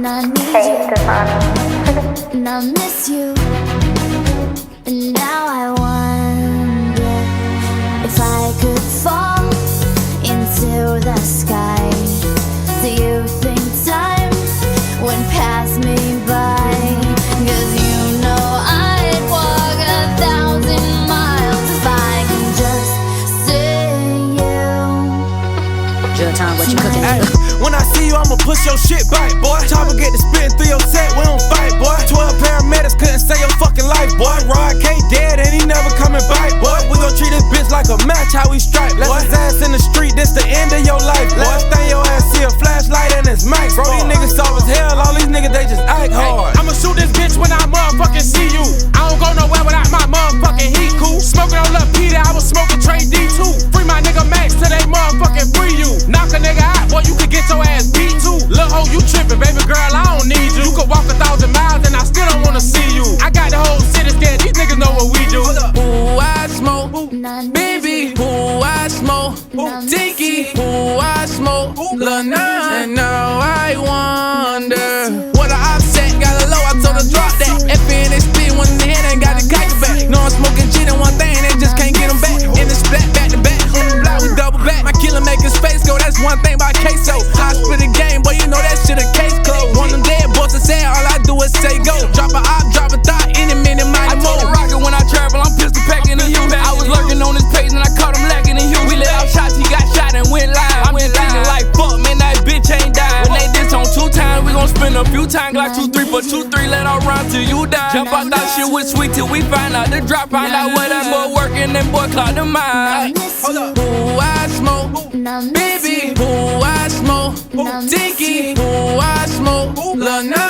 and I need you, and I miss you. And now I wonder if I could fall into the sky. Do you think time would pass me by? 'Cause you know I'd walk 1,000 miles if I can just see you. Drill time, what you cooking? Ay, when I see you, I'ma push your shit back, boy. Chopper get to spitting through your set, we don't fight, boy. 12 paramedics couldn't save your fucking life, boy. Rod K dead and he never coming back, boy. We gon' treat this bitch like a match, how we strike. Left his ass in the street, this the end of your life, boy. Last thing your ass see a flashlight and it's max, bro. These niggas soft as hell, all these niggas they just act hard. I'ma shoot this bitch when I motherfucking see you. I don't go nowhere without my motherfucking heat cool. Smoking on Lil Peter, I was smoking Trey D2. Free my nigga Max till they motherfucking free you. Knock a nigga out, boy, you could get your ass beat too. Lil' hoe, you trippin', baby girl, I don't need you. You could walk 1,000 miles and I still don't wanna see you. I got the whole city scared, these niggas know what we do. Who I smoke, baby, who I smoke, Dinky, who I smoke, Lil Nas. And now I wonder what I offset, got a low, I told her drop that. FNXP, one in the head, ain't got the kicker back. No, I'm smoking G, and one thing, they just can't get them back. In the splat, back to back, on the block, we double back. My killer make his face go, that's one thing about queso. I spit the game, boy, you know that shit a case closed. One of them dead boys that say all I do is say go. Drop a op, drop a thought, any minute, mighty mo. I rocket when I travel, I'm pistol packing the Hughes. I was lurking on his page and I caught him lacking in Hughes. We let out shots, he got shot and went live. I'm just thinking like, fuck, man, that bitch ain't died. When they diss on 2 times, we gon' spin a few times like 2, 3 for 2, 3, let all run till you die. Jump out that shit with sweet till we find out the drop. Find out where that boy working, then boy clock the mind. Hold up. Who I smoke, baby, who I smoke, Dinky, who I smoke, Lil Nas.